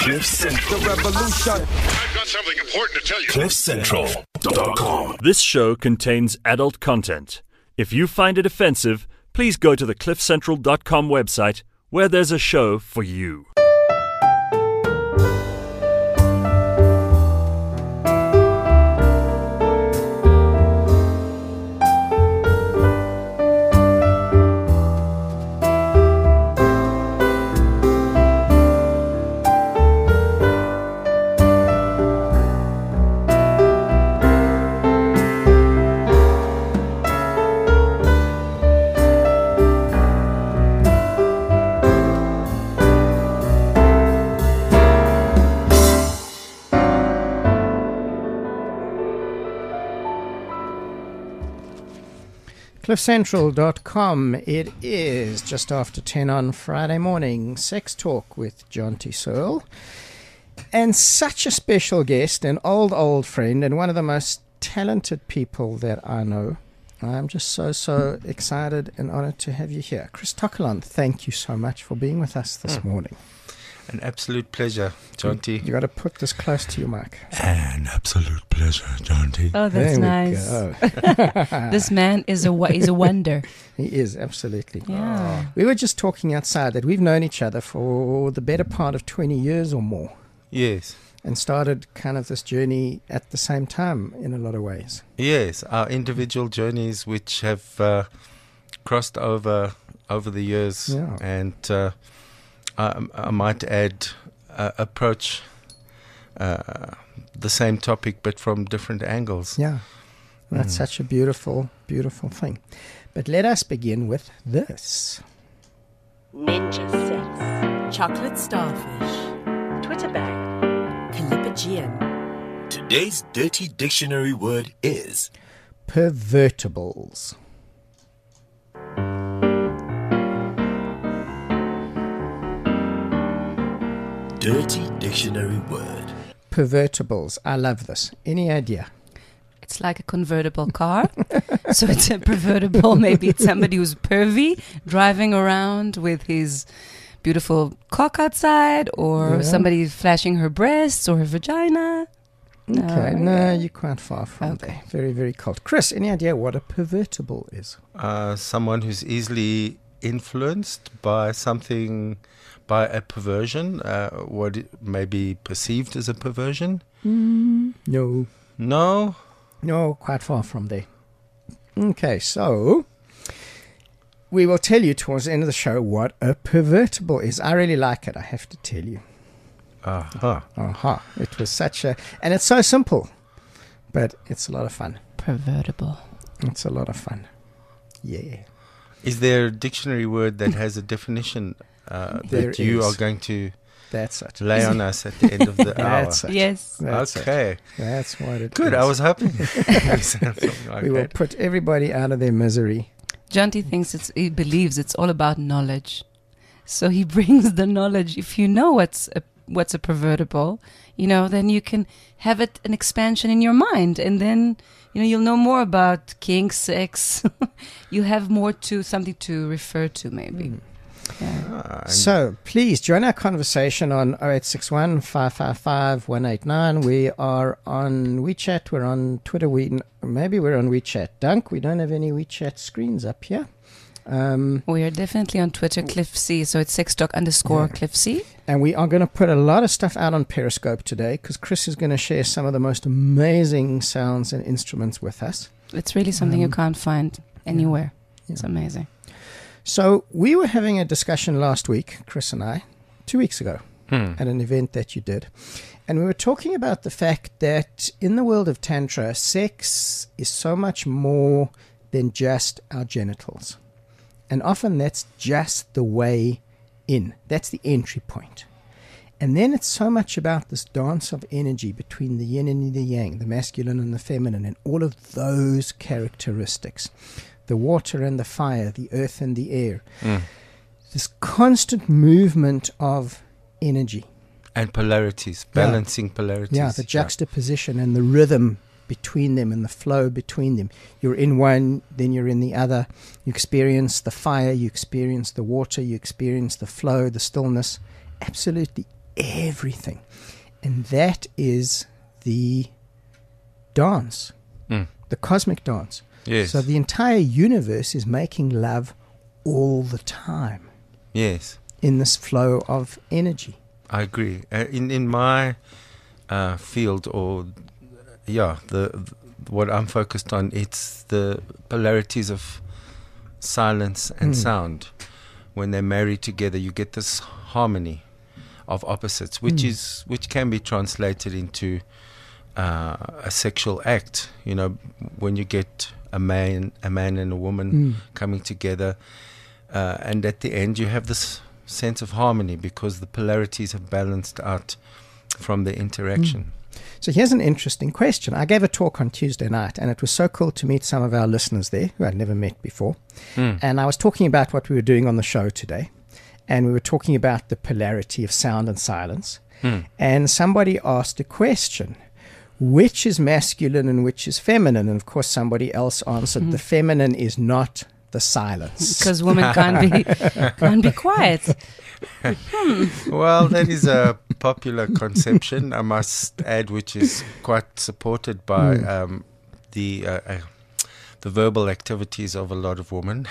Cliff Central. The revolution. I've got something important to tell you. CliffCentral.com. This show contains adult content. If you find it offensive, please go to the CliffCentral.com website, where there's a show for you. CliffCentral.com. It is just after 10 on Friday morning. Sex Talk with Jonty Searle. And such a special guest, an old friend, and one of the most talented people that I know. I'm just so excited and honored to have you here. Chris Tokelon, thank you so much for being with us this morning. An absolute pleasure, Jonty. You got to put this close to your mic. An absolute pleasure, Jonty. Oh, that's nice. This man is a wonder. He is, absolutely. Yeah. We were just talking outside that we've known each other for the better part of 20 years or more. Yes. And started kind of this journey at the same time in a lot of ways. Yes, our individual journeys which have crossed over the years. Yeah. And I might add, approach the same topic but from different angles. Yeah, that's such a beautiful, beautiful thing. But let us begin with this. Ninja sex, chocolate starfish, Twitter bag, Calipigian. Today's dirty dictionary word is pervertibles. dirty dictionary word. Pervertibles. I love this. Any idea? It's like a convertible car. So it's a pervertible. Maybe it's somebody who's pervy, driving around with his beautiful cock outside, or somebody flashing her breasts or her vagina. Okay, no, you're quite far from there. Very, very cold. Chris, any idea what a pervertible is? Someone who's easily influenced by something, by a perversion, what it may be perceived as a perversion? No. No? No, quite far from there. Okay, so we will tell you towards the end of the show what a pervertible is. I really like it, I have to tell you. It was such a... And it's so simple, but it's a lot of fun. Pervertible. It's a lot of fun. Yeah. Is there a dictionary word that has a definition that you are going to lay on us at the end of the hour? That's it. Yes. That's okay. It. That's what it Good. is. I was hoping. We will put everybody out of their misery. Jonty thinks he believes it's all about knowledge. So he brings the knowledge. If you know what's a pervertible, then you can have an expansion in your mind, and then you'll know more about kink, sex. You have something to refer to, maybe. Yeah. So please join our conversation on 0861 555 189. We are on WeChat. We're on Twitter. Maybe we're on WeChat. Dunk, we don't have any WeChat screens up here. We are definitely on Twitter, Cliff C. So it's sextalk_Cliff C. And we are going to put a lot of stuff out on Periscope today because Chris is going to share some of the most amazing sounds and instruments with us. It's really something you can't find anywhere. Yeah. It's amazing. So we were having a discussion last week, Chris and I, 2 weeks ago, at an event that you did. And we were talking about the fact that in the world of Tantra, sex is so much more than just our genitals. And often that's just the way in. That's the entry point. And then it's so much about this dance of energy between the yin and the yang, the masculine and the feminine, and all of those characteristics. The water and the fire, the earth and the air. This constant movement of energy. And polarities, balancing polarities. Yeah, the juxtaposition and the rhythm between them and the flow between them. You're in one, then you're in the other. You experience the fire, you experience the water, you experience the flow, the stillness. Absolutely everything. And that is the dance, the cosmic dance. Yes. So the entire universe is making love all the time Yes. in this flow of energy. I agree. In my field, or what I'm focused on, it's the polarities of silence and sound. When they marry together, you get this harmony of opposites, which can be translated into a sexual act. You know, when you get a man and a woman coming together, and at the end you have this sense of harmony because the polarities have balanced out from the interaction. So here's an interesting question. I gave a talk on Tuesday night, and it was so cool to meet some of our listeners there who I'd never met before. And I was talking about what we were doing on the show today, and we were talking about the polarity of sound and silence. And somebody asked a question: which is masculine and which is feminine? And of course somebody else answered, the feminine is not the silence. Because women can't be quiet. Well, that is a popular conception, I must add, which is quite supported by the verbal activities of a lot of women.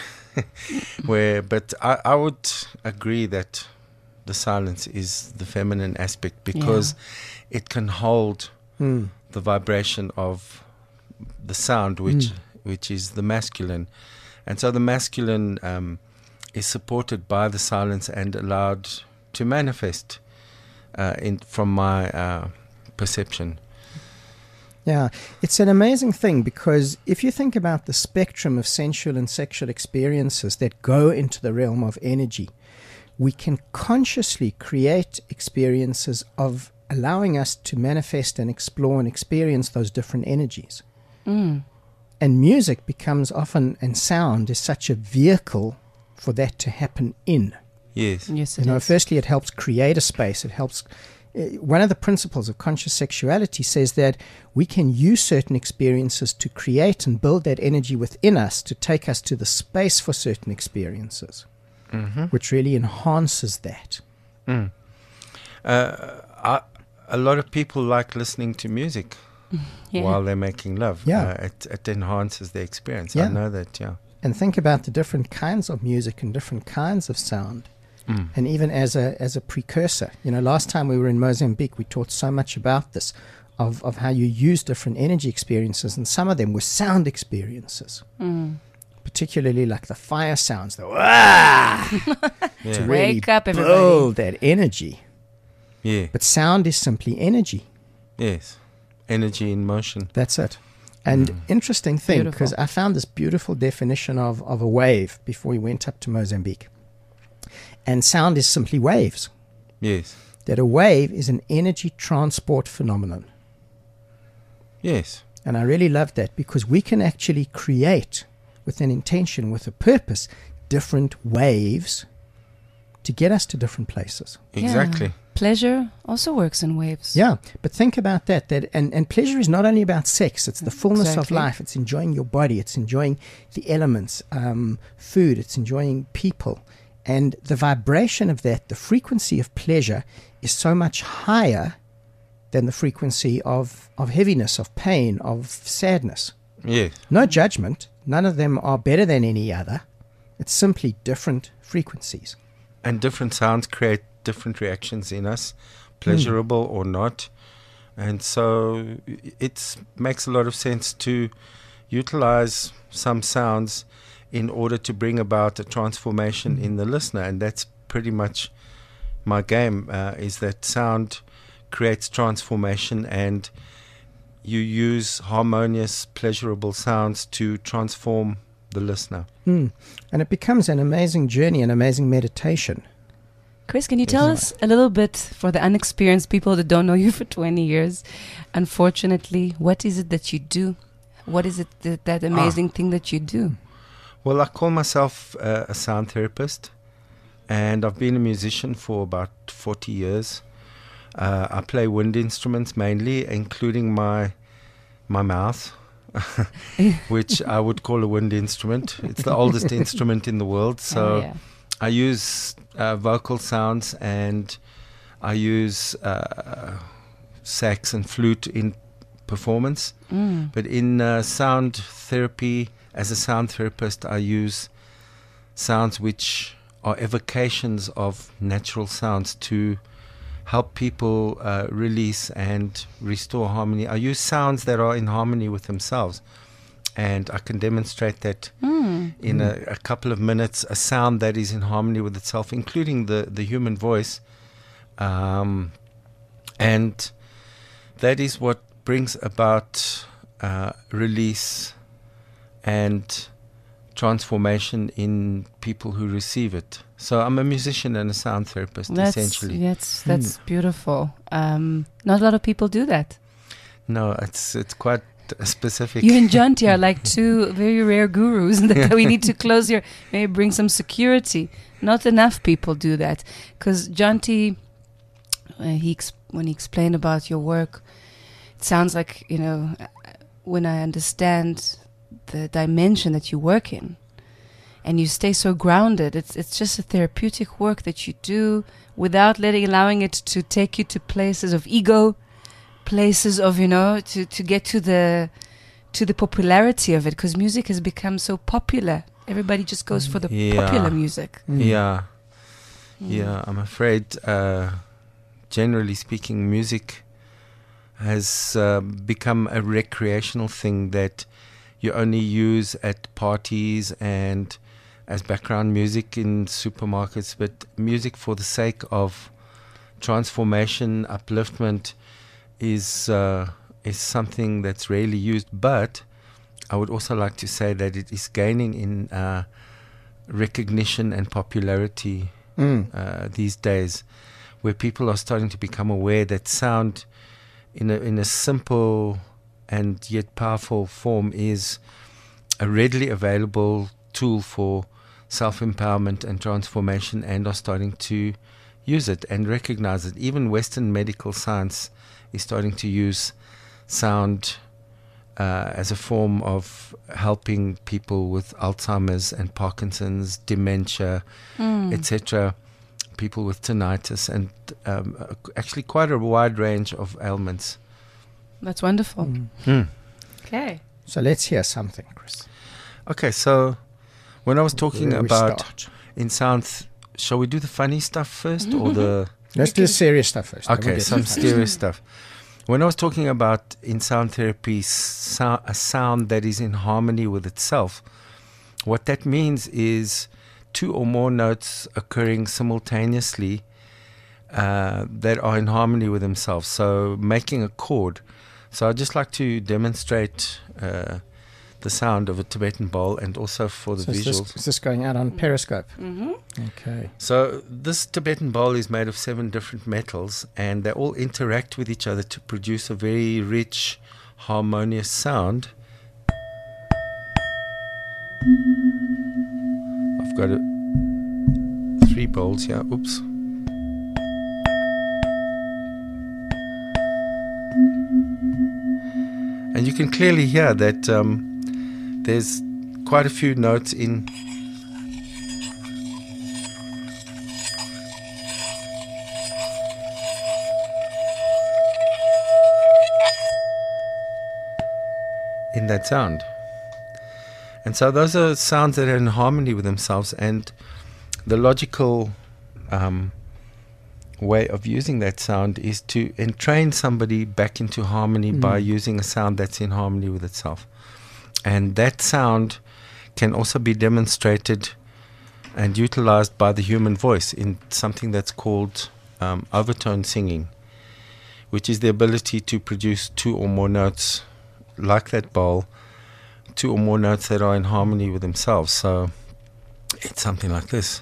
But I would agree that the silence is the feminine aspect because it can hold the vibration of the sound, which is the masculine. And so the masculine is supported by the silence and allowed to manifest from my perception. Yeah, it's an amazing thing because if you think about the spectrum of sensual and sexual experiences that go into the realm of energy, we can consciously create experiences of allowing us to manifest and explore and experience those different energies. And music becomes often, and sound is such a vehicle for that to happen in. Yes. Yes, You know, firstly, it helps create a space. It helps. One of the principles of conscious sexuality says that we can use certain experiences to create and build that energy within us to take us to the space for certain experiences, which really enhances that. A lot of people like listening to music while they're making love. Yeah. It enhances the experience. Yeah. I know that, And think about the different kinds of music and different kinds of sound. And even as a precursor, you know, last time we were in Mozambique, we talked so much about this, of how you use different energy experiences, and some of them were sound experiences, particularly like the fire sounds, the to really Wake up, everybody. build that energy. Yeah. But sound is simply energy. Yes. Energy in motion. That's it. And interesting thing, Beautiful. because I found this beautiful definition of a wave before we went up to Mozambique. And sound is simply waves. Yes. That a wave is an energy transport phenomenon. Yes. And I really love that because we can actually create with an intention, with a purpose, different waves to get us to different places. Exactly. Yeah. Pleasure also works in waves. Yeah, but think about that. And pleasure is not only about sex. It's the fullness of Exactly. life. It's enjoying your body. It's enjoying the elements, food. It's enjoying people. And the vibration of that, the frequency of pleasure, is so much higher than the frequency of heaviness, of pain, of sadness. Yes. No judgment. None of them are better than any other. It's simply different frequencies. And different sounds create different reactions in us, pleasurable or not. And so it makes a lot of sense to utilize some sounds in order to bring about a transformation in the listener. And that's pretty much my game, is that sound creates transformation, and you use harmonious, pleasurable sounds to transform the listener. And it becomes an amazing journey, an amazing meditation. Chris, can you tell us a little bit, for the unexperienced people that don't know you for 20 years, unfortunately, what is it that you do? What is it that amazing thing that you do? Well, I call myself a sound therapist, and I've been a musician for about 40 years. I play wind instruments mainly, including my mouth, which I would call a wind instrument. It's the oldest instrument in the world, so I use vocal sounds and I use sax and flute in performance. But in sound therapy, as a sound therapist, I use sounds which are evocations of natural sounds to help people release and restore harmony. I use sounds that are in harmony with themselves. And I can demonstrate that in a couple of minutes, a sound that is in harmony with itself, including the human voice. And that is what brings about release and transformation in people who receive it. So I'm a musician and a sound therapist, essentially. That's beautiful. Not a lot of people do that. No, it's quite specific. You and Jonty are like two very rare gurus that we need to close here. Maybe bring some security. Not enough people do that. Because Jonty, when he explained about your work, it sounds like, when I understand the dimension that you work in, and you stay so grounded, it's just a therapeutic work that you do without allowing it to take you to places of ego, places of to get to the popularity of it, because music has become so popular. Everybody just goes for the popular music. Yeah, I'm afraid generally speaking, music has become a recreational thing that you only use at parties and as background music in supermarkets. But music for the sake of transformation, upliftment is something that's rarely used. But I would also like to say that it is gaining in recognition and popularity these days, where people are starting to become aware that sound in a simple and yet powerful form is a readily available tool for self-empowerment and transformation, and are starting to use it and recognize it. Even Western medical science is starting to use sound as a form of helping people with Alzheimer's and Parkinson's, dementia, etc., people with tinnitus, and actually quite a wide range of ailments. That's wonderful. Okay. So let's hear something, Chris. Okay, so when I was talking Where we about start? in sound, shall we do the funny stuff first or the... Let's do the serious stuff first. then we'll Okay, get some to the serious stuff. When I was talking about in sound therapy, a sound that is in harmony with itself, what that means is two or more notes occurring simultaneously that are in harmony with themselves. So making a chord. So I'd just like to demonstrate the sound of a Tibetan bowl, and also for the So visuals. is this going out on Periscope? Okay. So this Tibetan bowl is made of 7 different metals, and they all interact with each other to produce a very rich, harmonious sound. I've got 3 bowls here. Oops. And you can clearly hear that there's quite a few notes in that sound. And so those are sounds that are in harmony with themselves, and the logical way of using that sound is to entrain somebody back into harmony by using a sound that's in harmony with itself. And that sound can also be demonstrated and utilized by the human voice in something that's called overtone singing, which is the ability to produce 2 or more notes like that bowl, 2 or more notes that are in harmony with themselves. So it's something like this.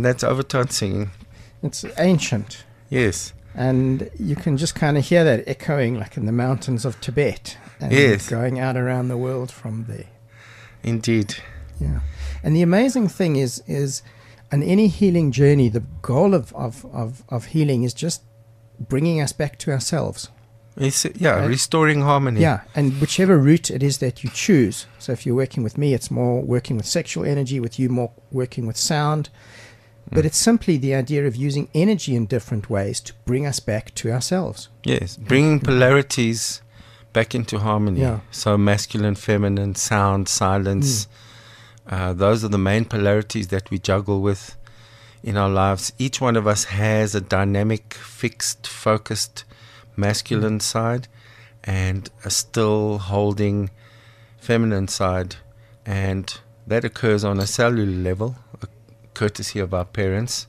that's overtone singing. It's ancient. Yes. And you can just kind of hear that echoing like in the mountains of Tibet. And Yes. going out around the world from there. Indeed. Yeah. And the amazing thing is on any healing journey, the goal of healing is just bringing us back to ourselves. It's, Right. restoring harmony. Yeah, and whichever route it is that you choose. So if you're working with me, it's more working with sexual energy, with you more working with sound. But it's simply the idea of using energy in different ways to bring us back to ourselves. Yes, bringing polarities back into harmony. Yeah. So masculine, feminine, sound, silence. Those are the main polarities that we juggle with in our lives. Each one of us has a dynamic, fixed, focused masculine side and a still holding feminine side. And that occurs on a cellular level, courtesy of our parents.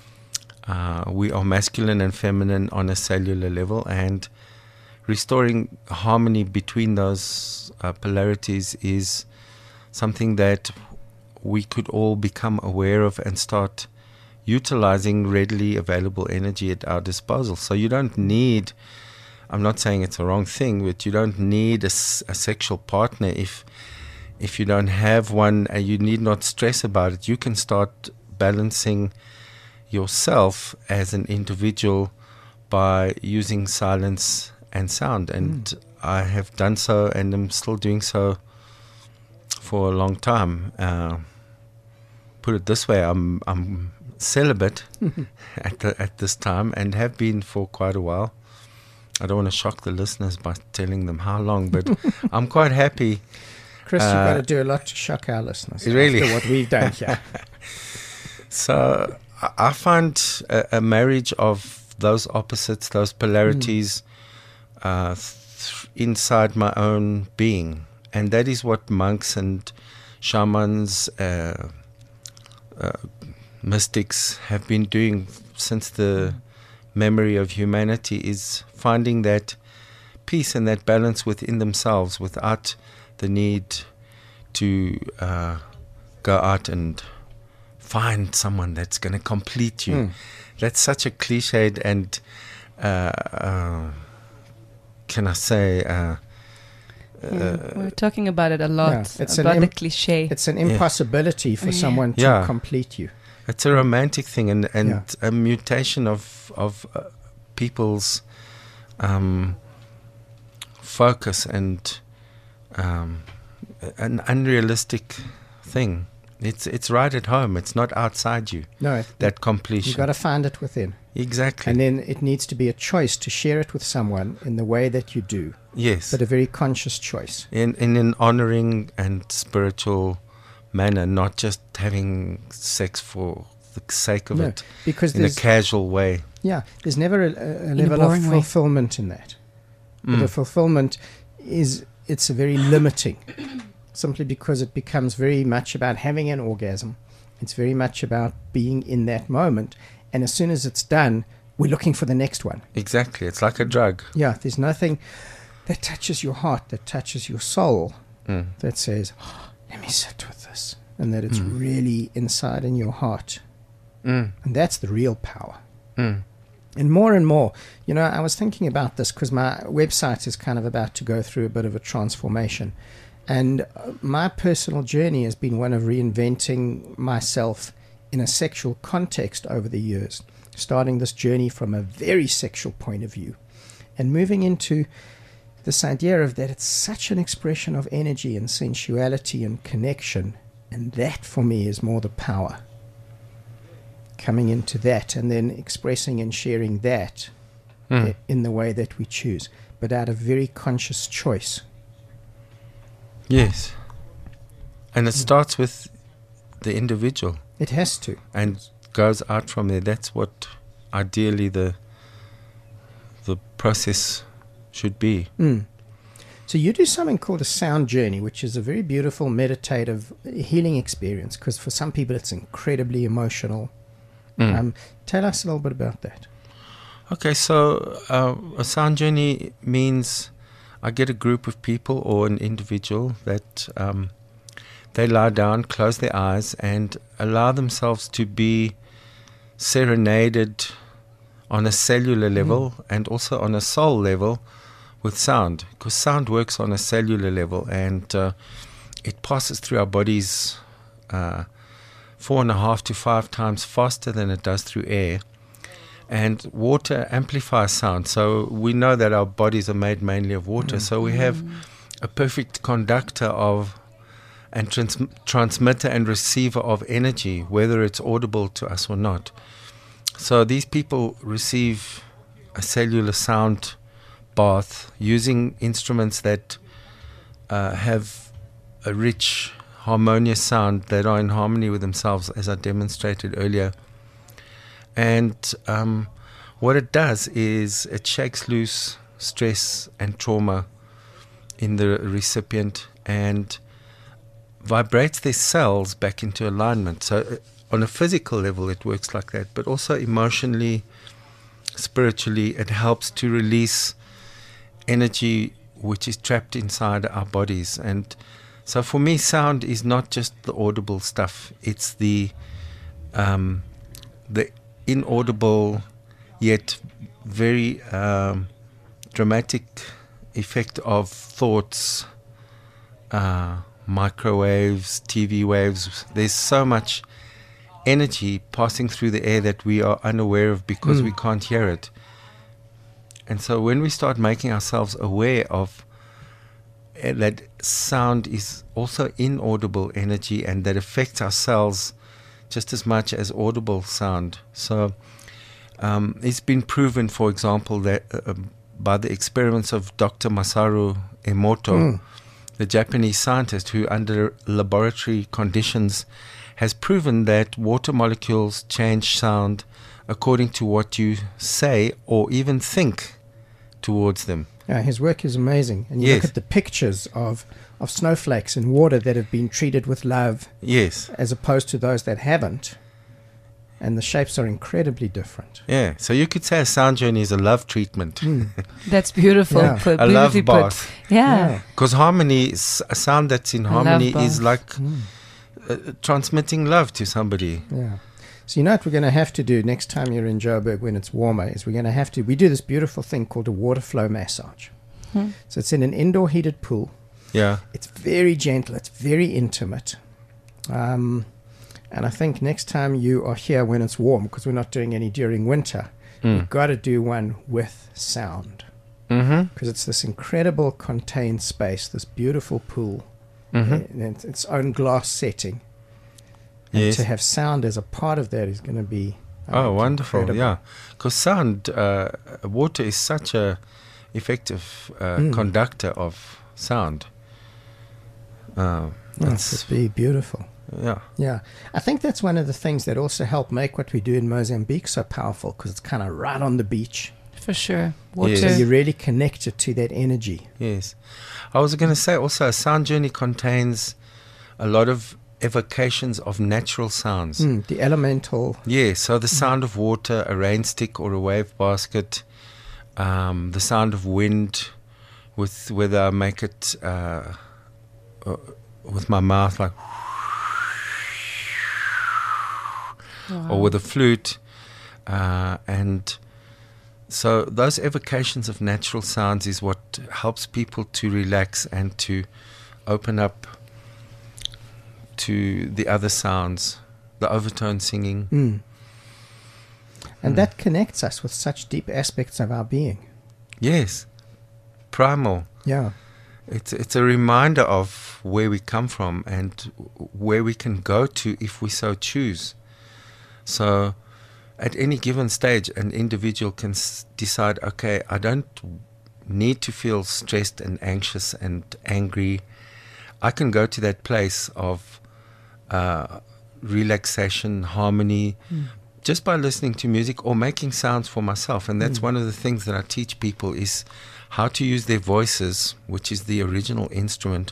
We are masculine and feminine on a cellular level, and restoring harmony between those polarities is something that we could all become aware of and start utilizing readily available energy at our disposal. So you don't need, I'm not saying it's a wrong thing, but you don't need a sexual partner if you don't have one, and you need not stress about it. You can start balancing yourself as an individual by using silence and sound. And I have done so, and I'm still doing so for a long time. Put it this way, I'm celibate at this time, and have been for quite a while. I don't want to shock the listeners by telling them how long, but I'm quite happy. Chris, you've got to do a lot to shock our listeners. Really? After what we've done here. So I find a marriage of those opposites, those polarities, inside my own being. And that is what monks and shamans, mystics have been doing since the memory of humanity, is finding that peace and that balance within themselves without the need to go out and find someone that's going to complete you. That's such a cliched and, can I say... we're talking about it a lot, it's about the cliche. It's an impossibility for someone to complete you. It's a romantic thing, and a mutation of people's focus, and an unrealistic thing. It's right at home. It's not outside you. No, that completion. You've got to find it within. Exactly. And then it needs to be a choice to share it with someone in the way that you do. Yes. But a very conscious choice. In an honoring and spiritual manner, not just having sex for the sake of it, because in a casual way. Yeah, there's never a level of fulfillment in that. The fulfillment it's a very limiting, simply because it becomes very much about having an orgasm. It's very much about being in that moment. And as soon as it's done, we're looking for the next one. Exactly. It's like a drug. Yeah, there's nothing that touches your heart, that touches your soul, that says, let me sit with this. And that it's really inside in your heart. And that's the real power. And more, I was thinking about this because my website is kind of about to go through a bit of a transformation. And my personal journey has been one of reinventing myself in a sexual context over the years, starting this journey from a very sexual point of view and moving into this idea of that it's such an expression of energy and sensuality and connection. And that for me is more the power. Coming into that and then expressing and sharing that in the way that we choose, but out of very conscious choice. Yes. And it starts with the individual. It has to. And goes out from there. That's what ideally the process should be. So you do something called a sound journey, which is a very beautiful meditative healing experience, because for some people it's incredibly emotional. Tell us a little bit about that. Okay, so a sound journey means I get a group of people or an individual that they lie down, close their eyes, and allow themselves to be serenaded on a cellular level and also on a soul level with sound, because sound works on a cellular level, and it passes through our bodies 4.5 to 5 times faster than it does through air. And water amplifies sound, so we know that our bodies are made mainly of water, so we have a perfect conductor of and transmitter and receiver of energy, whether it's audible to us or not. So these people receive a cellular sound bath using instruments that have a rich, harmonious sound that are in harmony with themselves, as I demonstrated earlier. And what it does is it shakes loose stress and trauma in the recipient and vibrates their cells back into alignment. So on a physical level it works like that, but also emotionally, spiritually, it helps to release energy which is trapped inside our bodies. And so for me, sound is not just the audible stuff, it's the inaudible yet very dramatic effect of thoughts, microwaves, TV waves. There's so much energy passing through the air that we are unaware of because we can't hear it. And so when we start making ourselves aware of that sound is also inaudible energy and that affects our cells just as much as audible sound. So it's been proven, for example, that by the experiments of Dr. Masaru Emoto, the Japanese scientist who under laboratory conditions has proven that water molecules change sound according to what you say or even think towards them. Yeah, his work is amazing. And you look at the pictures of snowflakes in water that have been treated with love, as opposed to those that haven't. And the shapes are incredibly different. Yeah, so you could say a sound journey is a love treatment. That's beautiful. Yeah. A love bath. Yeah. Because harmony, a sound that's in harmony is like transmitting love to somebody. Yeah. So you know what we're going to have to do next time you're in Joburg when it's warmer is we do this beautiful thing called a water flow massage. So it's in an indoor heated pool. Yeah. It's very gentle. It's very intimate. And I think next time you are here when it's warm, because we're not doing any during winter, you've got to do one with sound. Because it's this incredible contained space, this beautiful pool, and its own glass setting. And to have sound as a part of that is going to be wonderful, incredible. yeah. Because sound, water is such a effective conductor of sound. It's be beautiful. Yeah. I think that's one of the things that also help make what we do in Mozambique so powerful, because it's kind of right on the beach. For sure. Water. Yes. So you're really connected to that energy. Yes. I was going to say also a sound journey contains a lot of evocations of natural sounds. The elemental. Yeah, so the sound of water, a rain stick or a wave basket, the sound of wind, with whether I make it with my mouth like, or with a flute, and so those evocations of natural sounds is what helps people to relax and to open up to the other sounds, the overtone singing. And that connects us with such deep aspects of our being. Yes, primal. Yeah. It's a reminder of where we come from and where we can go to if we so choose. So at any given stage, an individual can decide, okay, I don't need to feel stressed and anxious and angry. I can go to that place of relaxation, harmony, just by listening to music or making sounds for myself. And that's one of the things that I teach people is how to use their voices, which is the original instrument,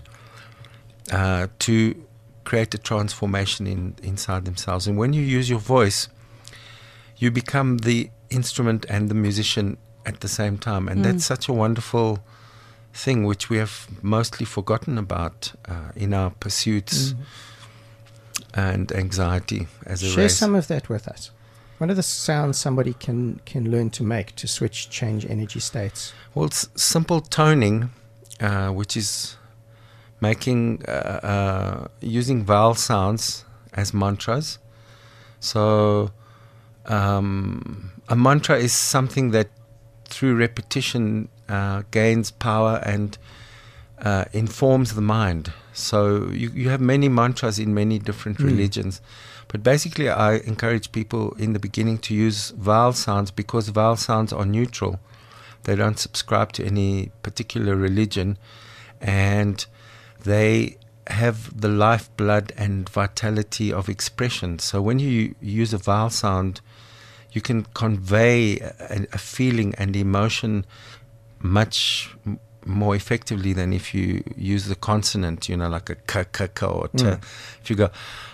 to create a transformation inside themselves. And when you use your voice, you become the instrument and the musician at the same time. And that's such a wonderful thing which we have mostly forgotten about in our pursuits and anxiety as a race. Share some of that with us. What are the sounds somebody can learn to make to change energy states? Well, it's simple toning, which is making using vowel sounds as mantras. So a mantra is something that through repetition gains power and informs the mind. So you have many mantras in many different religions. But basically I encourage people in the beginning to use vowel sounds because vowel sounds are neutral. They don't subscribe to any particular religion, and they have the lifeblood and vitality of expression. So when you use a vowel sound, you can convey a feeling and emotion much more effectively than if you use the consonant, like a k, k, k or t. If you go,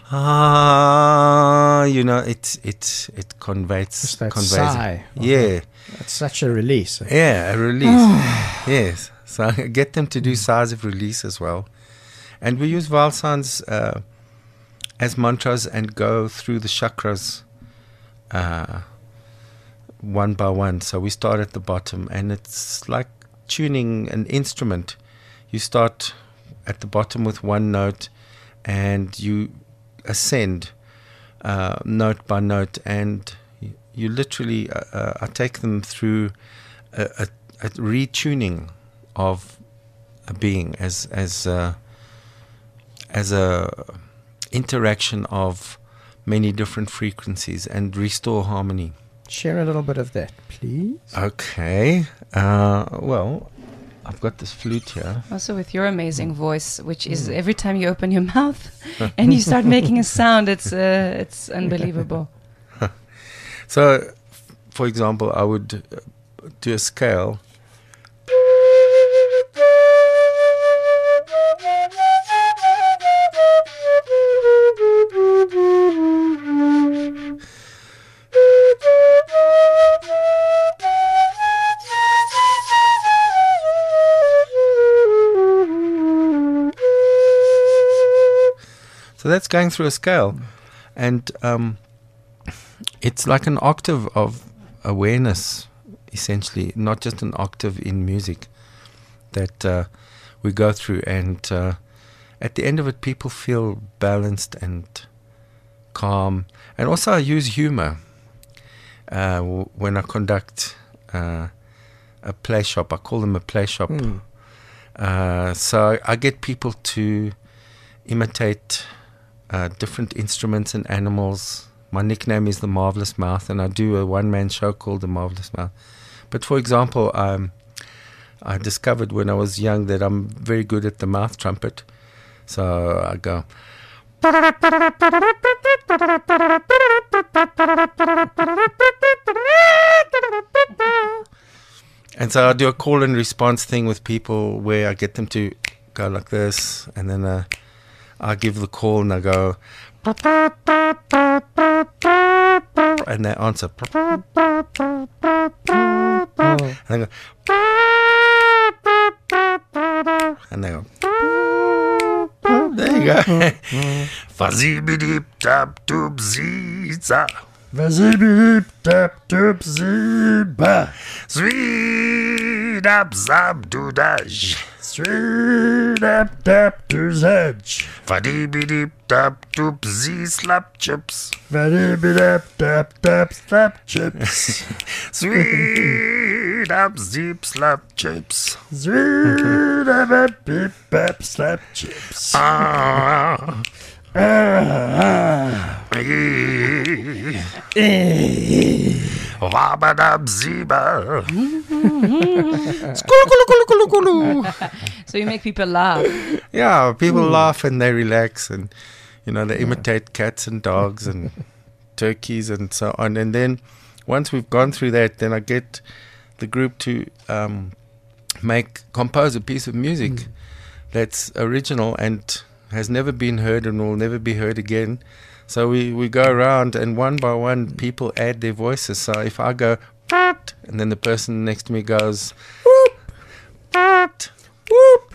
it conveys sigh. Yeah. That's such a release. Yeah, a release. Yes. So I get them to do sighs of release as well. And we use vowel sounds as mantras and go through the chakras one by one. So we start at the bottom, and it's like tuning an instrument. You start at the bottom with one note, and you ascend note by note, and you literally I take them through a retuning of a being as a interaction of many different frequencies and restore harmony. Share a little bit of that, please. Okay. Well, I've got this flute here. Also with your amazing voice, which is every time you open your mouth and you start making a sound, it's unbelievable. So, for example, I would do a scale. So that's going through a scale, and it's like an octave of awareness, essentially, not just an octave in music that we go through. And at the end of it, people feel balanced and calm. And also I use humor when I conduct a play shop. I call them a play shop. So I get people to imitate different instruments and animals. My nickname is The Marvelous Mouth, and I do a one-man show called The Marvelous Mouth. But for example, I discovered when I was young that I'm very good at the mouth trumpet. So I go... And so I do a call and response thing with people where I get them to go like this, and then I give the call and I go, and they answer, and I go, and they go, there you go. Fazibidip tap tube ziza. Vazibidip tap tube ziba. Sweet up zab dudaj. Straight up tap to zedge. Fadibidip tap tube z slap chips. Vadibidap tap tap slap chips. Sweet up zip slap chips. Sweet up beep bap slap chips. Wabadab ziba. So you make people laugh. Yeah, people laugh and they relax, and they imitate cats and dogs and turkeys and so on. And then once we've gone through that, then I get the group to compose a piece of music that's original and has never been heard and will never be heard again. So we go around, and one by one people add their voices. So if I go and then the person next to me goes whoop, whoop,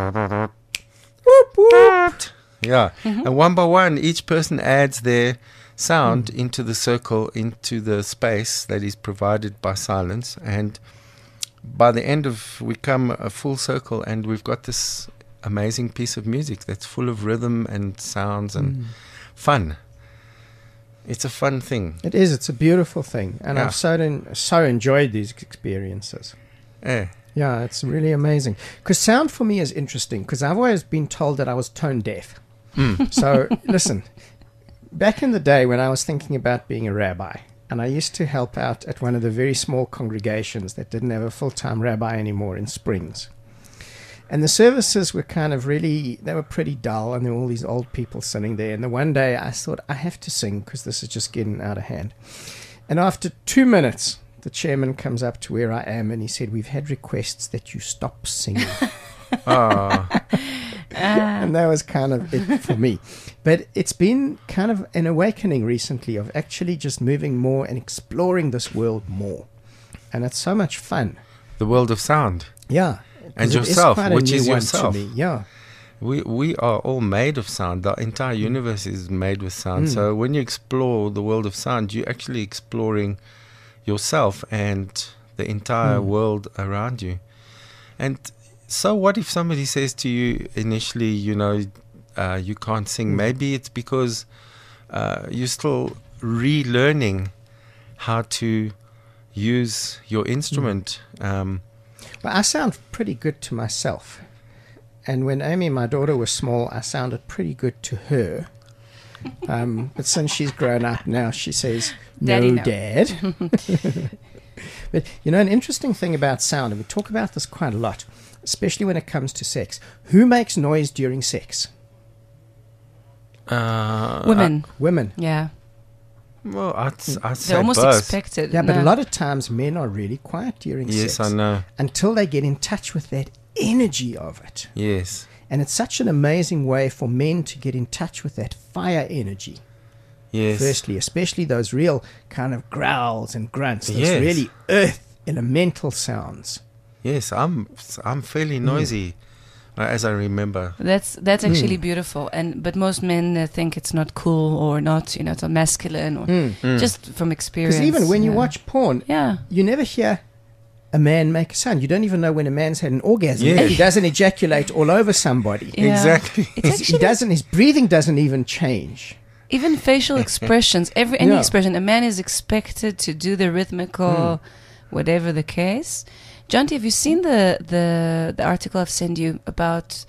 whoop, whoop. Yeah. And one by one each person adds their sound into the circle, into the space that is provided by silence. And by the end of, we come a full circle, and we've got this amazing piece of music that's full of rhythm and sounds and fun. It's a fun thing. It is. It's a beautiful thing. And Yeah. I've so enjoyed these experiences. Eh. Yeah, it's really amazing. Because sound for me is interesting, because I've always been told that I was tone deaf. So, listen, back in the day when I was thinking about being a rabbi, and I used to help out at one of the very small congregations that didn't have a full-time rabbi anymore in Springs. And the services were kind of really, they were pretty dull, and there were all these old people sitting there. And the one day I thought, I have to sing because this is just getting out of hand. And after 2 minutes, the chairman comes up to where I am, and he said, "We've had requests that you stop singing." And that was kind of it for me. But it's been kind of an awakening recently of actually just moving more and exploring this world more. And it's so much fun. The world of sound. Yeah. And 'Cause it yourself, quite a which new is one yourself. to me. Yeah. We are all made of sound. The entire universe is made with sound. So when you explore the world of sound, you're actually exploring yourself and the entire world around you. And so what if somebody says to you initially, you can't sing? Maybe it's because you're still relearning how to use your instrument. Well, I sound pretty good to myself. And when Amy, my daughter, was small, I sounded pretty good to her. But since she's grown up now, she says, Daddy, "No, no." Dad." But, an interesting thing about sound, and we talk about this quite a lot, especially when it comes to sex. Who makes noise during sex? Women. Women. Yeah. Well, I'd say They're almost both. expected. Yeah, but No. a lot of times men are really quiet during Yes, sex. I know. Until they get in touch with that energy of it. Yes. And it's such an amazing way for men to get in touch with that fire energy. Yes. Firstly, especially those real kind of growls and grunts, those Yes. really earth elemental sounds. Yes, I'm fairly noisy, as I remember. That's actually beautiful, but most men think it's not cool or not, it's not masculine or just from experience. Because even when you yeah. watch porn, yeah, you never hear a man make a sound. You don't even know when a man's had an orgasm. Yeah. He doesn't ejaculate all over somebody. yeah. Exactly. It's actually His breathing doesn't even change. even facial expressions. Any Yeah. expression, a man is expected to do the rhythmical, whatever the case. Jonty, have you seen the article I've sent you about?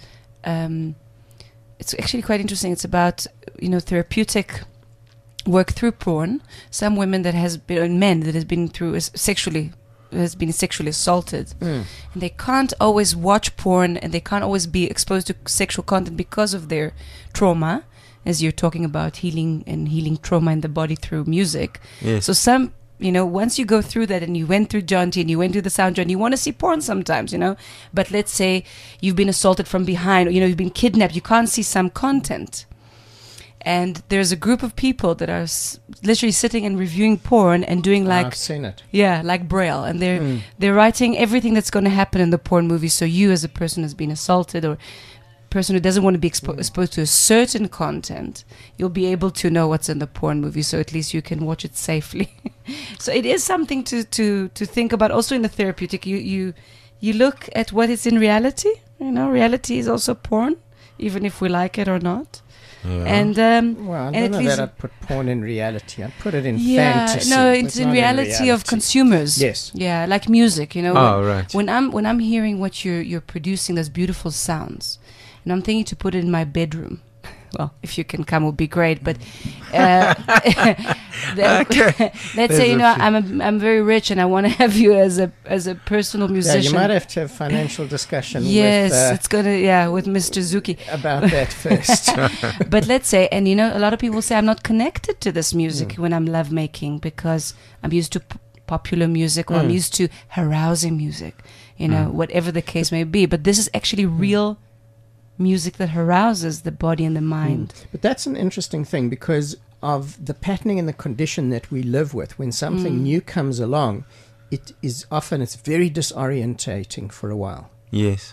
It's actually quite interesting. It's about therapeutic work through porn. Some women that has been men that has been sexually assaulted, and they can't always watch porn, and they can't always be exposed to sexual content because of their trauma. As you're talking about healing trauma in the body through music. Yes. So some, once you go through that and you went through Jonty and you went through the sound and you want to see porn sometimes, but let's say you've been assaulted from behind, or, you've been kidnapped, you can't see some content. And there's a group of people that are literally sitting and reviewing porn and doing I've seen it. like Braille, and they're writing everything that's going to happen in the porn movie. So you, as a person who's been assaulted or person who doesn't want to be exposed to a certain content, you'll be able to know what's in the porn movie, so at least you can watch it safely. So it is something to think about. Also in the therapeutic, you look at what is in reality. Reality is also porn, even if we like it or not. Yeah. And Well, I and don't it know leaves- that I'd put porn in reality. I'd put it in yeah, fantasy. no, but it's in not reality of consumers. Yes. Yeah, like music, Oh, right. When I'm hearing what you're producing, those beautiful sounds, and I'm thinking to put it in my bedroom. Well, if you can come, would be great. But let's say I'm very rich and I want to have you as a personal Yeah, musician. you might have to have financial discussion Yes, with, it's gonna with Mr. Zuki. about that first. But let's say, and a lot of people say I'm not connected to this music when I'm lovemaking because I'm used to popular music or I'm used to arousing music, whatever the case may be. But this is actually real music that arouses the body and the mind. But that's an interesting thing because of the patterning and the condition that we live with. When something new comes along, it's very disorientating for a while. Yes.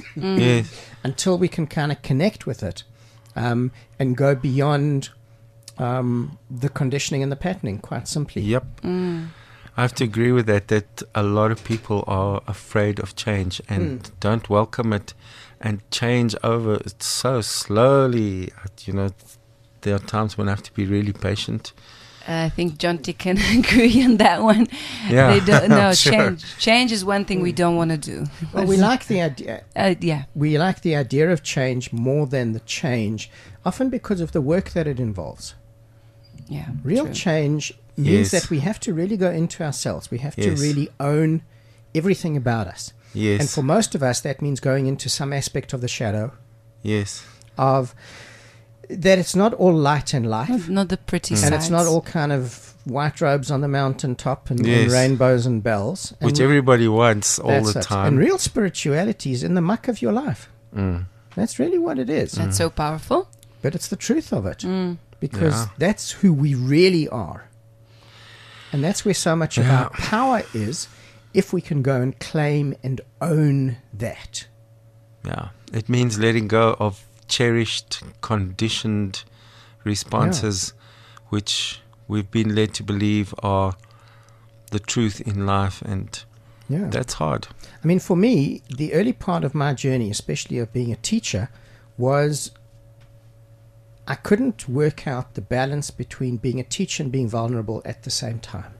Yes. Until we can kind of connect with it and go beyond the conditioning and the patterning, quite simply. Yep. I have to agree with that a lot of people are afraid of change and don't welcome it, and change over so slowly. There are times when I have to be really patient. I think Jonty can agree on that one. Yeah. They don't, no, Sure. change is one thing we don't want to do. Well, we like the idea. Yeah. We like the idea of change more than the change, often because of the work that it involves. Yeah. Real true. change means Yes. that we have to really go into ourselves. We have to Yes. really own everything about us. Yes. And for most of us, that means going into some aspect of the shadow, Yes. of that it's not all light and life. Not the pretty sides. And it's not all kind of white robes on the mountaintop and Yes. rainbows and bells. Which And everybody wants all that's the it. time. And real spirituality is in the muck of your life. Mm. That's really what it is. That's so powerful. But it's the truth of it. Mm. Because Yeah. that's who we really are. And that's where so much of Yeah. our power is, if we can go and claim and own that. Yeah. It means letting go of cherished, conditioned responses, which we've been led to believe are the truth in life, and Yeah. that's hard. I mean, for me, the early part of my journey, especially of being a teacher, was I couldn't work out the balance between being a teacher and being vulnerable at the same time.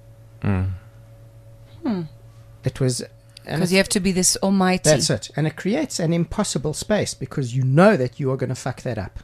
It was... and Because you have to be this almighty. That's it. And it creates an impossible space because you know that you are going to fuck that up.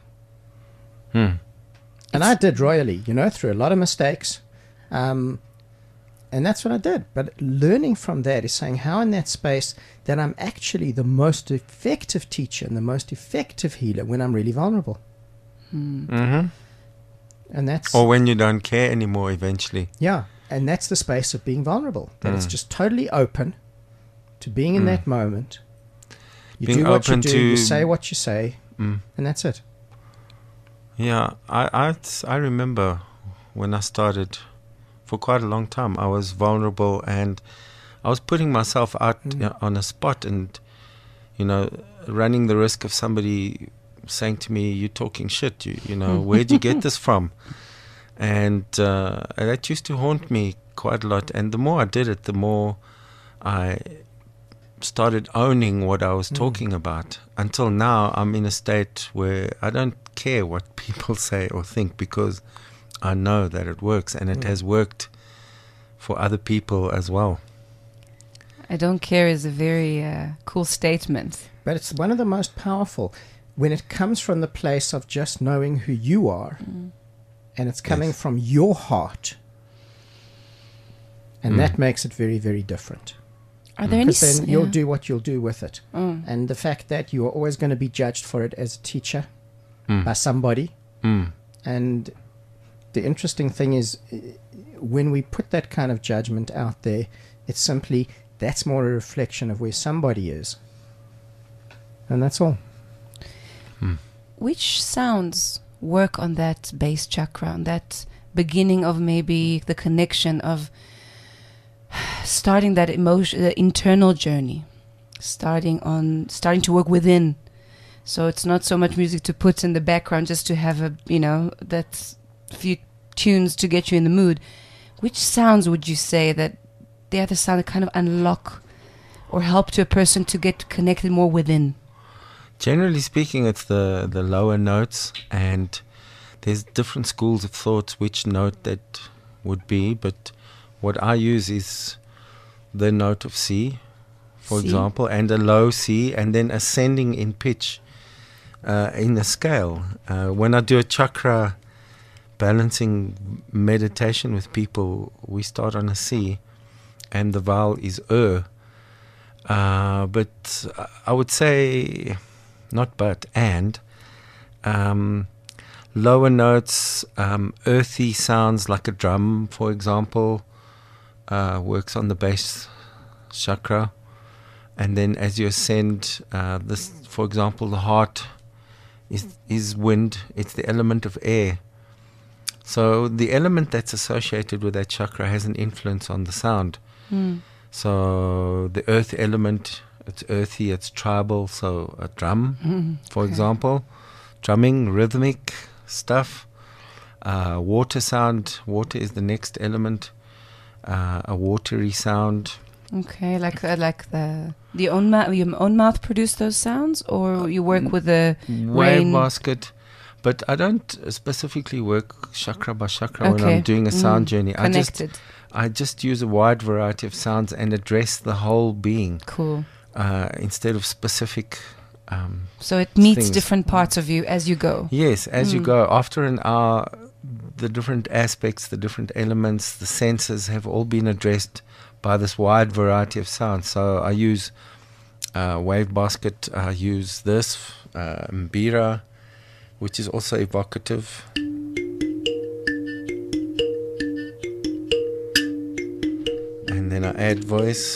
And I did royally, through a lot of mistakes. And that's what I did. But learning from that is saying how in that space that I'm actually the most effective teacher and the most effective healer when I'm really vulnerable. Mm-hmm. And that's... Or when you don't care anymore eventually. Yeah. And that's the space of being vulnerable. That it's just totally open to being in that moment. You Being do what you open do, to- you say what you say, and that's it. Yeah, I remember when I started, for quite a long time, I was vulnerable and I was putting myself out on a spot and, running the risk of somebody saying to me, "You're talking shit, where'd you get this from?" And that used to haunt me quite a lot. And the more I did it, the more I started owning what I was talking about. Until now, I'm in a state where I don't care what people say or think because I know that it works and it has worked for other people as well. I don't care is a very cool statement. But it's one of the most powerful when it comes from the place of just knowing who you are and it's coming from your heart. And that makes it very, very different. Are there any... Because then you'll do what you'll do with it. And the fact that you are always going to be judged for it as a teacher by somebody. And the interesting thing is when we put that kind of judgment out there, it's simply that's more a reflection of where somebody is. And that's all. Which sounds work on that base chakra, on that beginning of maybe the connection of starting that the internal journey, starting to work within. So it's not so much music to put in the background just to have that few tunes to get you in the mood. Which sounds would you say that the other sound that kind of unlock or help to a person to get connected more within? Generally speaking, it's the lower notes, and there's different schools of thought which note that would be, but what I use is the note of C, for C. example, and a low C, and then ascending in pitch in the scale. When I do a chakra balancing meditation with people, we start on a C, and the vowel is but I would say... lower notes, earthy sounds like a drum, for example, works on the base chakra. And then as you ascend, for example, the heart is wind. It's the element of air. So the element that's associated with that chakra has an influence on the sound. So the earth element... It's earthy, it's tribal, so a drum, for example, drumming, rhythmic stuff. Water sound. Water is the next element. A watery sound. Okay, like your own mouth produce those sounds, or you work with the Wave rain? basket. But I don't specifically work chakra by chakra when Okay. I'm doing a sound journey. Connected. I just use a wide variety of sounds and address the whole being Cool. instead of specific. So it meets things. different parts of you as you go. Yes, as you go. After an hour, the different aspects, the different elements, the senses have all been addressed by this wide variety of sounds. So I use wave basket. I use this mbira, which is also evocative. And then I add voice.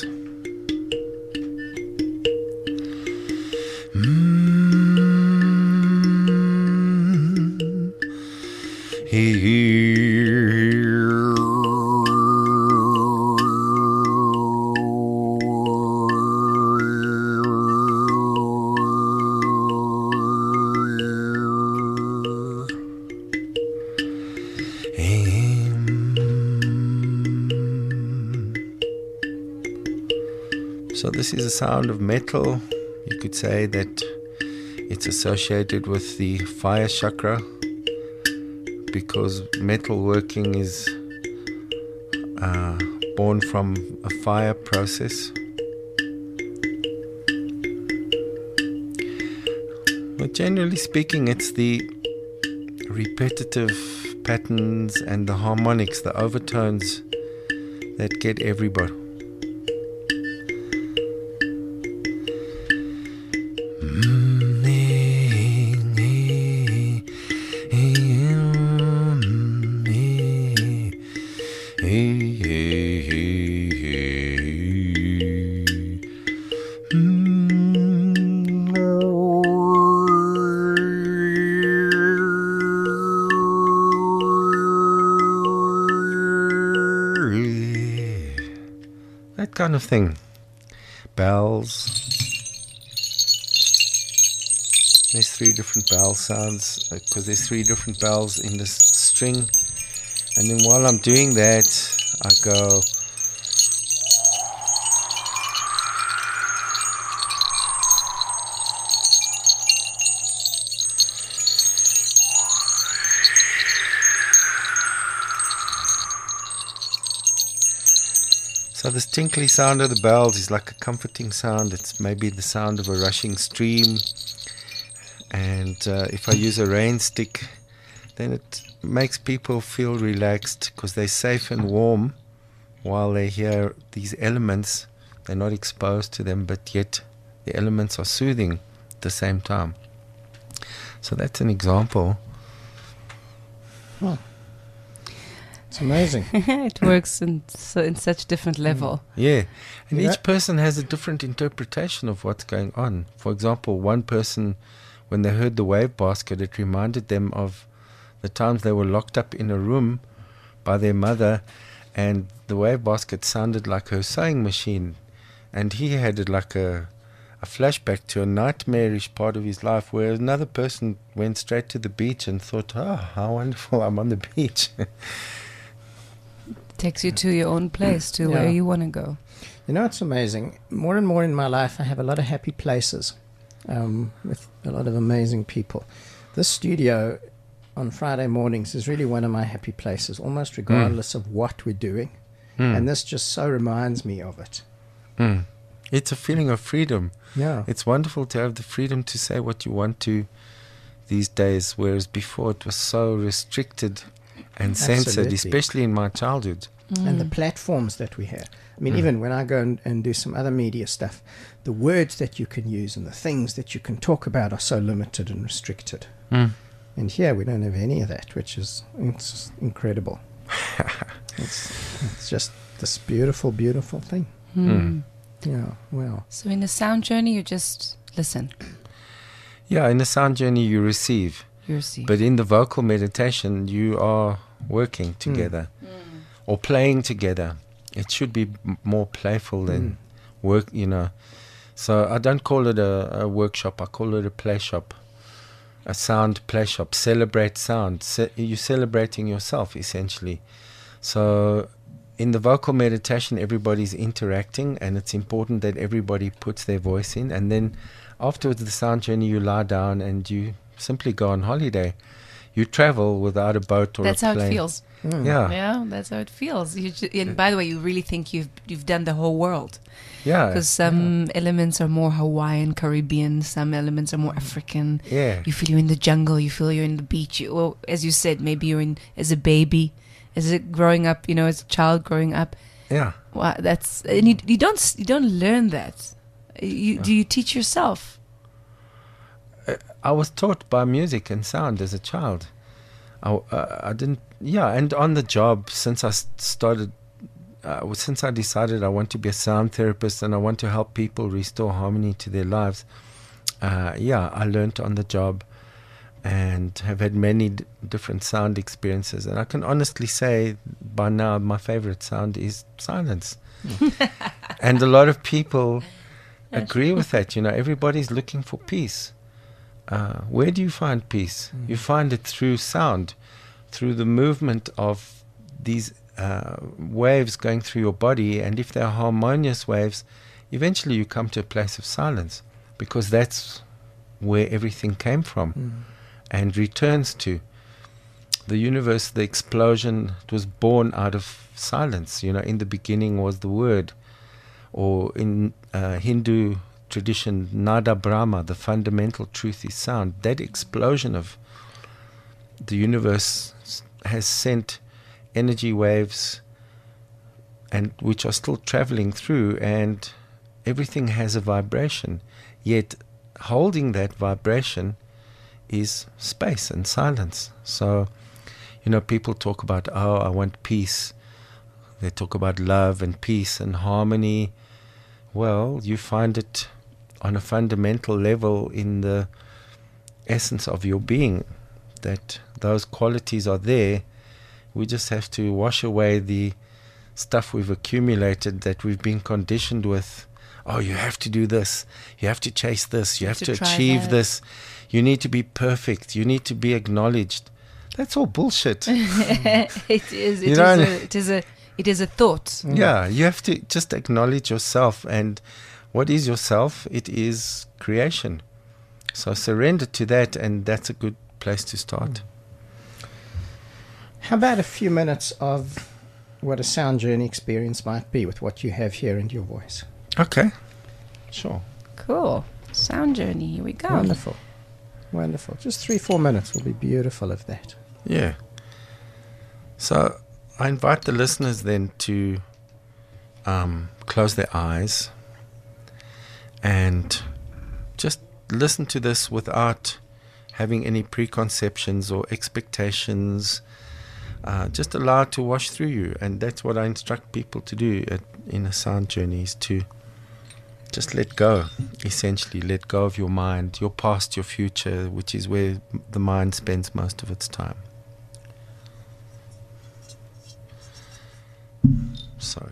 So this is a sound of metal. You could say that it's associated with the fire chakra because metal working is born from a fire process. But generally speaking, it's the repetitive patterns and the harmonics, the overtones that get everybody. That kind of thing. Bells. There's 3 different bell sounds because there's 3 different bells in this string. And then while I'm doing that, I go. So this tinkly sound of the bells is like a comforting sound. It's maybe the sound of a rushing stream. And if I use a rain stick, then it makes people feel relaxed because they're safe and warm while they hear these elements. They're not exposed to them, but yet the elements are soothing at the same time. So that's an example. Oh. It's amazing. It works in such different level. Yeah, and Yeah. each person has a different interpretation of what's going on. For example, one person, when they heard the wave basket, it reminded them of the times they were locked up in a room by their mother, and the wave basket sounded like her sewing machine, and he had it like a flashback to a nightmarish part of his life, where another person went straight to the beach and thought, oh, how wonderful, I'm on the beach. Takes you to your own place, to Yeah. where you want to go. You know, it's amazing. More and more in my life, I have a lot of happy places with a lot of amazing people. This studio on Friday mornings is really one of my happy places, almost regardless of what we're doing. And this just so reminds me of it. It's a feeling of freedom. Yeah. It's wonderful to have the freedom to say what you want to these days, whereas before it was so restricted and censored, Absolutely. especially in my childhood. And the platforms that we have. I mean, even when I go and do some other media stuff, the words that you can use and the things that you can talk about are so limited and restricted. And here we don't have any of that, which is it's incredible. it's just this beautiful, beautiful thing. Yeah, well. So in the sound journey, you just listen. Yeah, in the sound journey you receive, You see. but in the vocal meditation you are working together or playing together. It should be more playful than work, you know. So I don't call it a workshop, I call it a play shop. a sound play shop. Celebrate sound. You're celebrating yourself, essentially. So in the vocal meditation, everybody's interacting, and it's important that everybody puts their voice in. And then afterwards, the sound journey, you lie down and you simply go on holiday. You travel without a boat or That's a how plane. it feels. Yeah. Yeah, that's how it feels. And by the way, you really think you've done the whole world. Yeah. Because some elements are more Hawaiian, Caribbean. Some elements are more African. Yeah. You feel you're in the jungle. You feel you're in the beach. Well, as you said, maybe you're in as a baby, as a growing up. As a child growing up. Yeah. Wow, and you don't learn that. Do you teach yourself? I was taught by music and sound as a child. I didn't. Yeah, and on the job since I started. Since I decided I want to be a sound therapist and I want to help people restore harmony to their lives, I learned on the job and have had many different sound experiences. And I can honestly say by now my favorite sound is silence. And a lot of people agree with that. Everybody's looking for peace. Where do you find peace? You find it through sound, through the movement of these waves going through your body, and if they're harmonious waves, eventually you come to a place of silence, because that's where everything came from and returns to. The universe, the explosion, it was born out of silence. In the beginning was the word, or in Hindu tradition, Nada Brahma, the fundamental truth is sound. That explosion of the universe has sent energy waves, and which are still traveling through, and everything has a vibration, yet holding that vibration is space and silence. So people talk about, I want peace. They talk about love and peace and harmony. Well, you find it on a fundamental level in the essence of your being, that those qualities are there. We just have to wash away the stuff we've accumulated, that we've been conditioned with. Oh, you have to do this. You have to chase this. You have to achieve this. You need to be perfect. You need to be acknowledged. That's all bullshit. It is. It is a thought. Yeah, you have to just acknowledge yourself. And what is yourself? It is creation. So surrender to that, and that's a good place to start. How about a few minutes of what a sound journey experience might be with what you have here in your voice? Okay. Sure. Cool. Sound journey. Here we go. Wonderful. Wonderful. Just 3-4 minutes will be beautiful of that. Yeah. So I invite the listeners then to close their eyes and just listen to this without having any preconceptions or expectations. Just allow it to wash through you. And that's what I instruct people to do in a sound journey, is to just let go, essentially. Let go of your mind, your past, your future, which is where the mind spends most of its time. Sorry.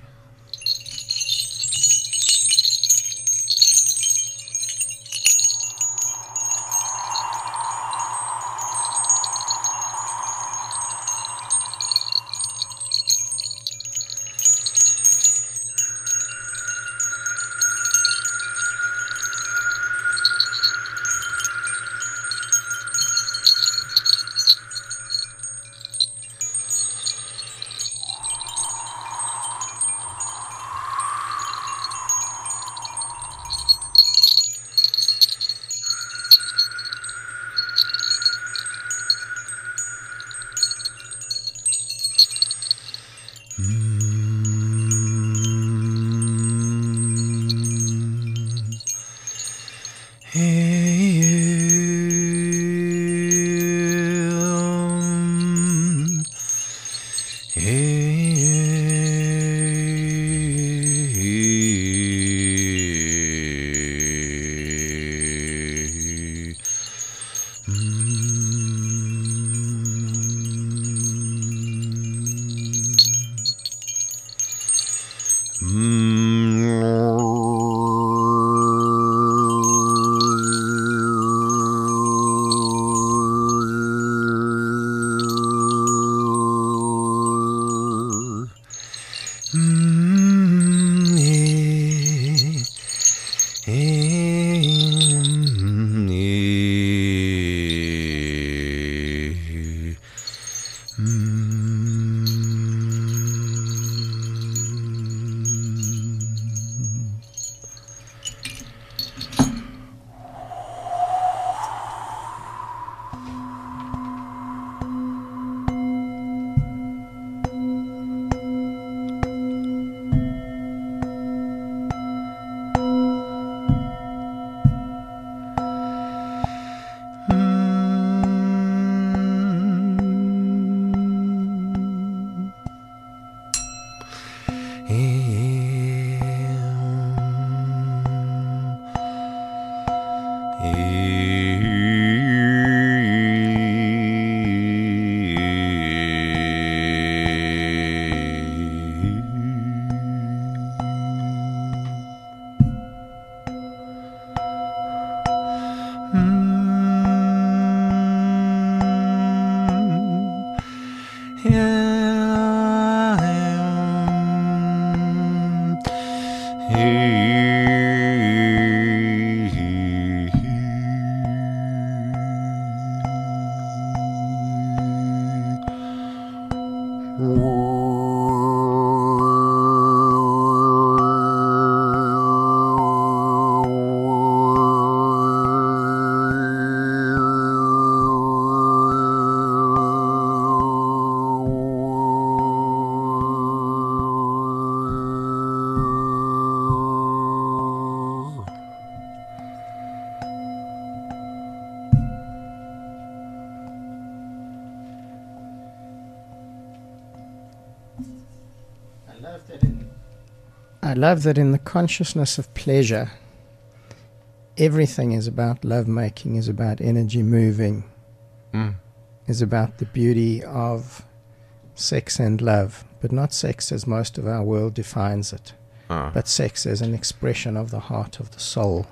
I love that in the consciousness of pleasure, everything is about love making, is about energy moving, is about the beauty of sex and love, but not sex as most of our world defines it, but sex as an expression of the heart, of the soul,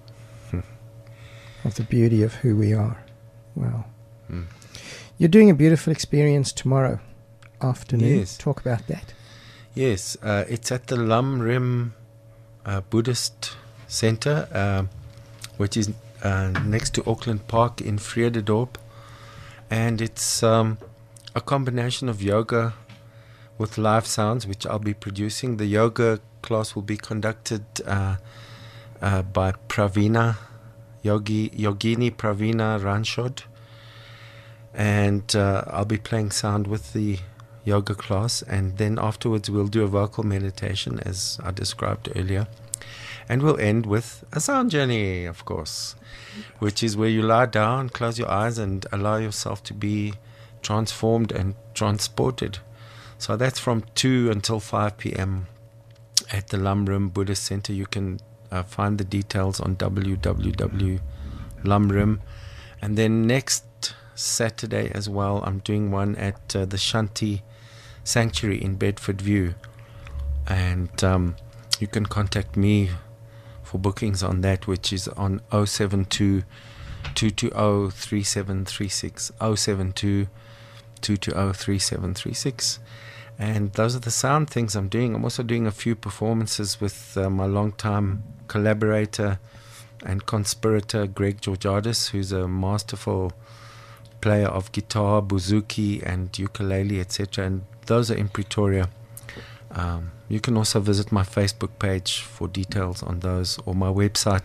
of the beauty of who we are. Wow. You're doing a beautiful experience tomorrow afternoon. Yes. Talk about that. Yes, it's at the Lam Rim Buddhist Center, which is next to Auckland Park in Vredendorp. And it's a combination of yoga with live sounds, which I'll be producing. The yoga class will be conducted by Pravina, Yogini Pravina Ranchod. And I'll be playing sound with the yoga class, and then afterwards we'll do a vocal meditation as I described earlier, and we'll end with a sound journey, of course, which is where you lie down, close your eyes, and allow yourself to be transformed and transported. So that's from 2 until 5 p.m. at the Lam Rim Buddhist Center. You can find the details on www.lamrim. And then next Saturday as well, I'm doing one at the Shanti Sanctuary in Bedford View, and you can contact me for bookings on that, which is on 072 220 3736, 072 220 3736. And those are the sound things I'm doing. I'm also doing a few performances with my longtime collaborator and conspirator Greg Georgiadis, who's a masterful player of guitar, bouzouki and ukulele, etc. And those are in Pretoria. You can also visit my Facebook page for details on those, or my website,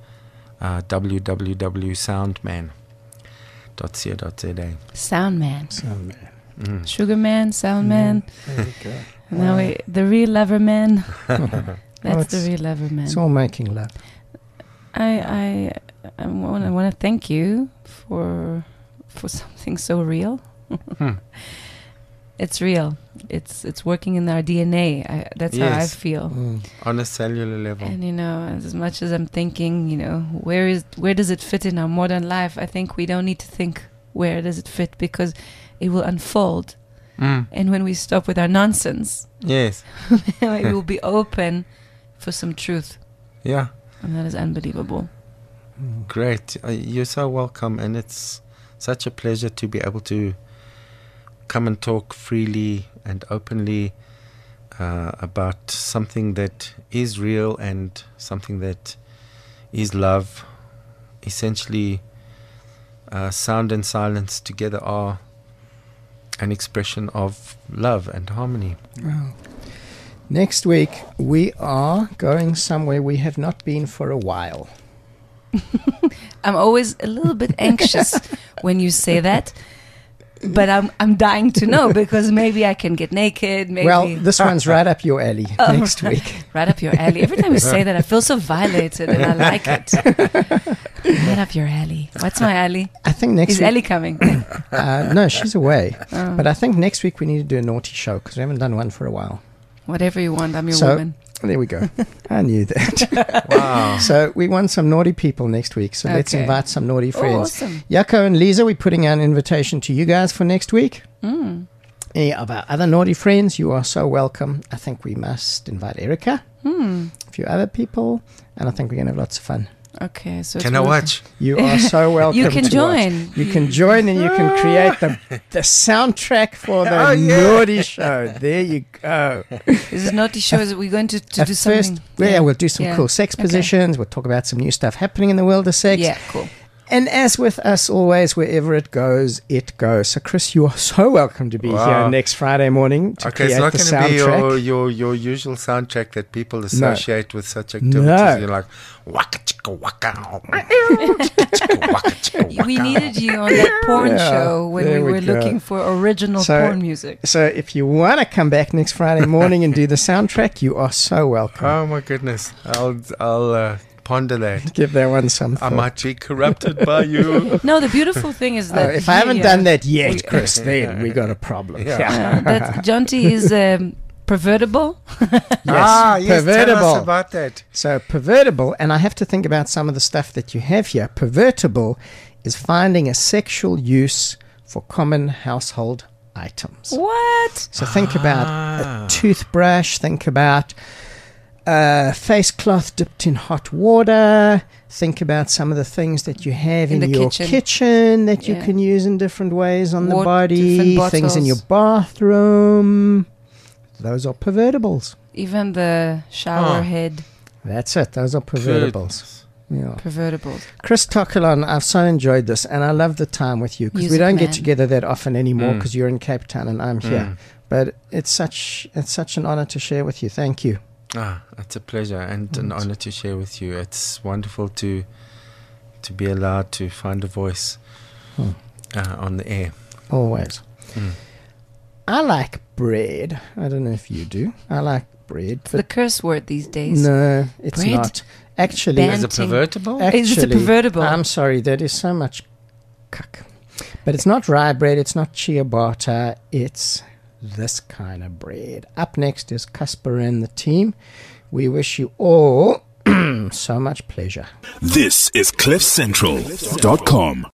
www.soundman.co.za. Soundman. Sugar Man, Soundman. There you go. Now the real lover man. That's the real lover man. It's all making love. I want to thank you for something so real. It's real. It's working in our DNA. That's how I feel. On a cellular level. And as much as I'm thinking, where does it fit in our modern life? I think we don't need to think where does it fit, because it will unfold. And when we stop with our nonsense, yes, it will be open for some truth. Yeah. And that is unbelievable. Great. You're so welcome, and it's such a pleasure to be able to come and talk freely and openly about something that is real and something that is love. Essentially, sound and silence together are an expression of love and harmony. Wow. Next week, we are going somewhere we have not been for a while. I'm always a little bit anxious when you say that, but I'm dying to know, because maybe I can get naked. Maybe. Well, this one's right up your alley next week. Right up your alley. Every time you say that, I feel so violated, and I like it. Right up your alley. What's my alley? I think next Is week... Ellie coming? No, she's away. But I think next week we need to do a naughty show, because we haven't done one for a while. Whatever you want, I'm your So, woman. There we go. I knew that. Wow. So we want some naughty people next week. So let's Okay. invite some naughty friends. Awesome. Jaco and Lisa, we're putting out an invitation to you guys for next week. Any of our other naughty friends, you are so welcome. I think we must invite Erica, a few other people, and I think we're going to have lots of fun. Okay, so Can I watch? You are so welcome. You can to join. watch. You can join, and you can create the soundtrack for the Oh, yeah. naughty show. There you go. This is naughty shows. We're going to do At something. first, yeah, we'll do some Yeah. cool sex Okay. positions. We'll talk about some new stuff happening in the world of sex. Yeah, cool. And as with us always, wherever it goes, it goes. So, Chris, you are so welcome to be Wow. here next Friday morning to Okay, it's create not the going to be soundtrack. your usual soundtrack that people associate with such activities. No. You're like, waka chicka waka. Chicka waka chicka waka. We needed you on that porn Yeah, show when there we we were go. looking for original So- porn music. So, if you want to come back next Friday morning and do the soundtrack, you are so welcome. Oh my goodness. I'll ponder that. Give that one some I thought. might be corrupted by you. No, the beautiful thing is Oh, that if I haven't he, done that yet, Chris, then we got a problem. Yeah. that Jonty is pervertible. Yes, tell pervertible. us about that. So pervertible, and I have to think about some of the stuff that you have here. Pervertible is finding a sexual use for common household items. What? So think about a toothbrush, think about a face cloth dipped in hot water, think about some of the things that you have In in the your kitchen. kitchen that you Yeah. can use in different ways on the Different body, things in your bottles. bathroom. Those are pervertibles. Even the shower head That's it. Those are pervertibles. Yeah. pervertibles. Chris Tokulon, I've so enjoyed this, and I love the time with you because we Music don't get man. together that often anymore because you're in Cape Town and I'm here. Mm. But it's such an honor to share with you. Thank you. It's a pleasure and an honor to share with you. It's wonderful to be allowed to find a voice on the air. Always. I like bread. I don't know if you do. I like bread. It's the curse word these days. No, it's Bread? not. Actually, Ban- Is it Banting. pervertible? Is it a pervertible? I'm sorry, that is so much cuck. But it's not rye bread, it's not ciabatta, it's this kind of bread. Up next is Casper and the team. We wish you all so much pleasure. This is CliffCentral.com.